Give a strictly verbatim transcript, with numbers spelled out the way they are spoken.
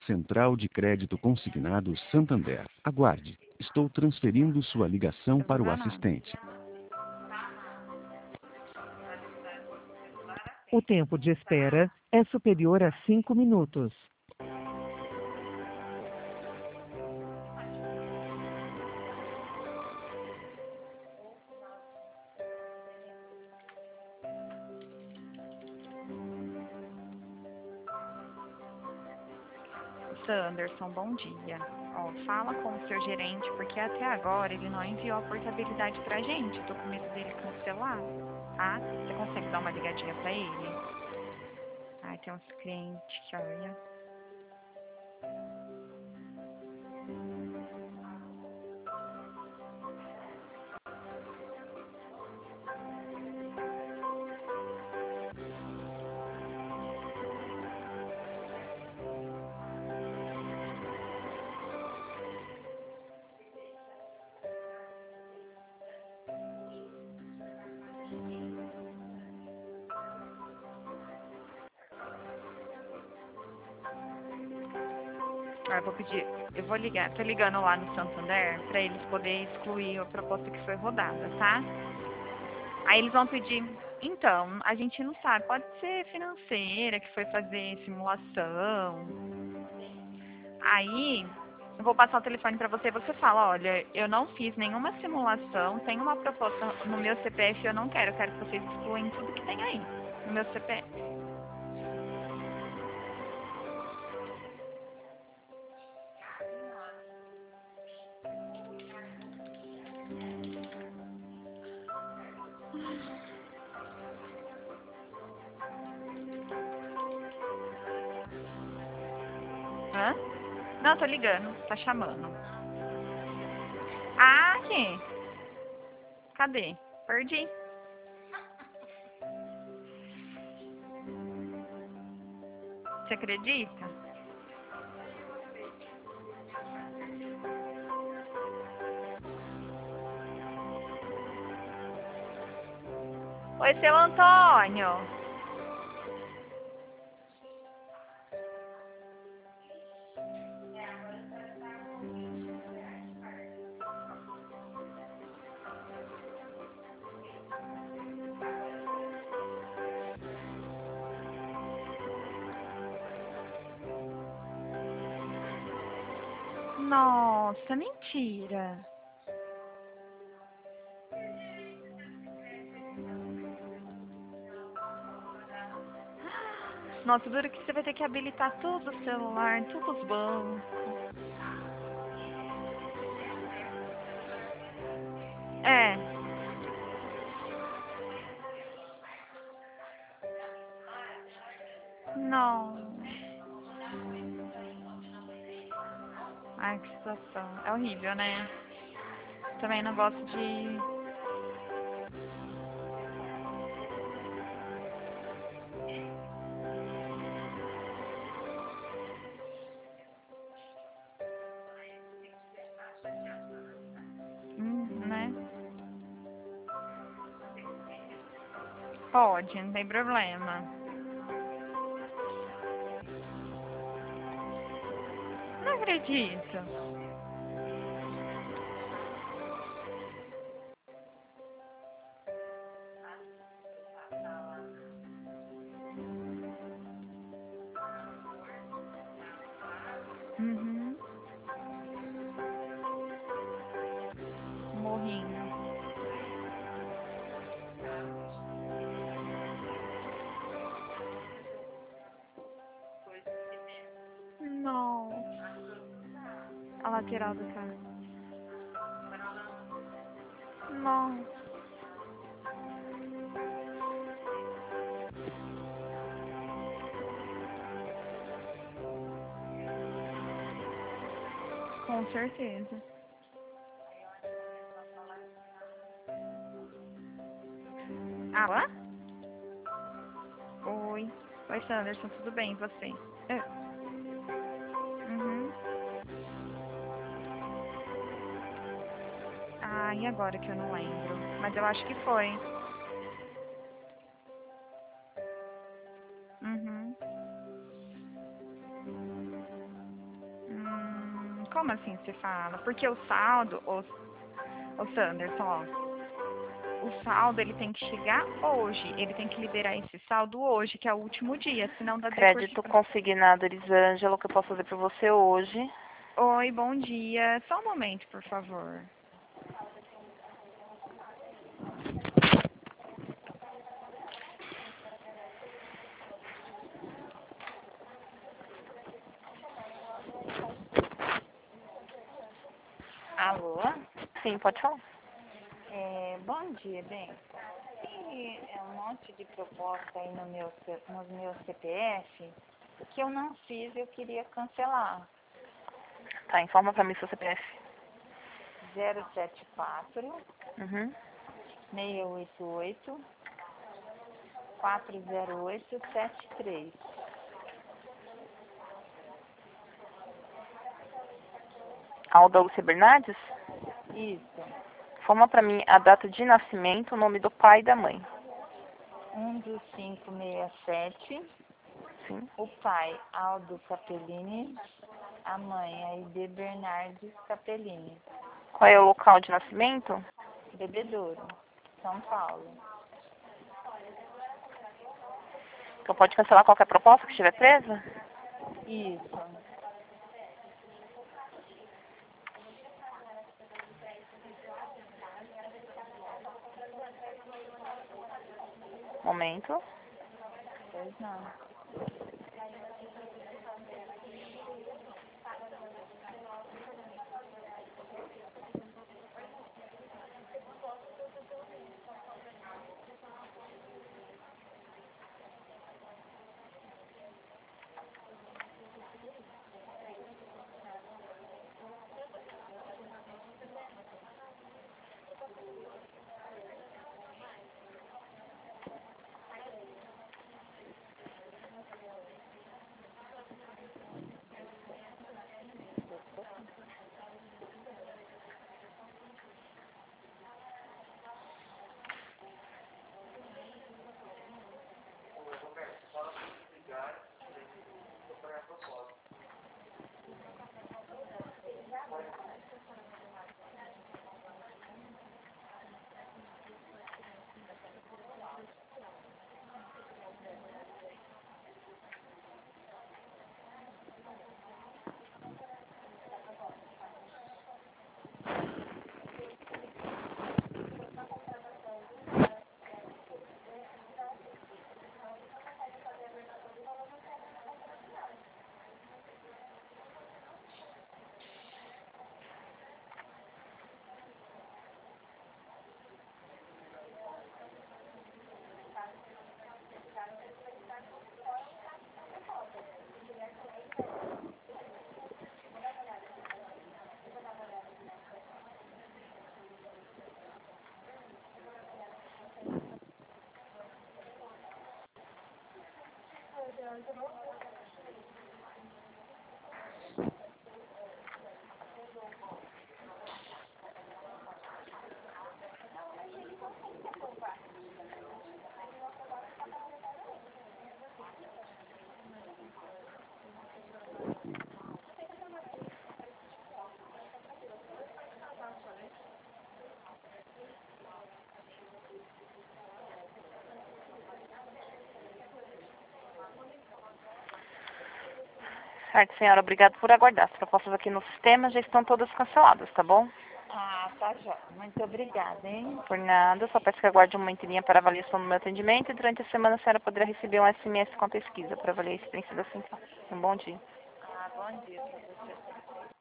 Central de Crédito Consignado Santander. Aguarde. Estou transferindo sua ligação para o assistente. O tempo de espera é superior a cinco minutos. Sanderson, bom dia. Ó, fala com o seu gerente, porque até agora ele não enviou a portabilidade pra gente. Eu tô com medo dele cancelar, tá? Você consegue dar uma ligadinha pra ele? Ai, tem uns clientes que olha. Ah, eu vou pedir, eu vou ligar, tô ligando lá no Santander pra eles poderem excluir a proposta que foi rodada, tá? Aí eles vão pedir, então, a gente não sabe, pode ser financeira que foi fazer simulação. Aí eu vou passar o telefone pra você e você fala, olha, eu não fiz nenhuma simulação, tem uma proposta no meu C P F e eu não quero, eu quero que vocês excluem tudo que tem aí no meu C P F. Hã? Não, tô ligando, tá chamando. Ah, aqui. Cadê? Perdi. Você acredita? Oi, seu Antônio. Nossa, mentira. Nossa, duro que você vai ter que habilitar tudo o celular, tudo os bancos. É. Não. Ai, que situação. É horrível, né? Também não gosto de. Hum, né? Pode, não tem problema. Não acredito. Uhum. Morrinho. Não. A lateral do carro. Não. Com certeza. Alô? Oi. Oi, Sanderson, tudo bem? E você? É. Uhum. Ah, e agora que eu não lembro? Mas eu acho que foi. Uhum. Como assim você fala? Porque o saldo, o, o Sanderson, ó, o saldo ele tem que chegar hoje. Ele tem que liberar esse saldo hoje, que é o último dia, senão dá Crédito consignado, Elisângela, o que eu posso fazer para você hoje? Oi, bom dia. Só um momento, por favor. Alô? Sim, pode falar. É, bom dia, bem. Tem é, um monte de proposta aí no meu, C- no meu C P F que eu não fiz e eu queria cancelar. Tá, informa para mim seu C P F. zero sete quatro, Uhum. seis oito oito, quatro zero oito sete três. Alda Lúcia Bernardes? Isso. Informa para mim a data de nascimento, o nome do pai e da mãe. um do cinco seis sete. Sim. O pai, Aldo Capellini. A mãe, Aide Bernardes Capellini. Qual é o local de nascimento? Bebedouro, São Paulo. Então pode cancelar qualquer proposta que estiver presa? Isso. Momento. Pois não. Certo, senhora. Obrigada por aguardar. As propostas aqui no sistema já estão todas canceladas, tá bom? Ah, tá jóia. Muito obrigada, hein? Por nada. Só peço que aguarde um momento para avaliação do meu atendimento e durante a semana a senhora poderá receber um S M S com a pesquisa para avaliar a experiência da central. Um bom dia. Ah, bom dia pra você.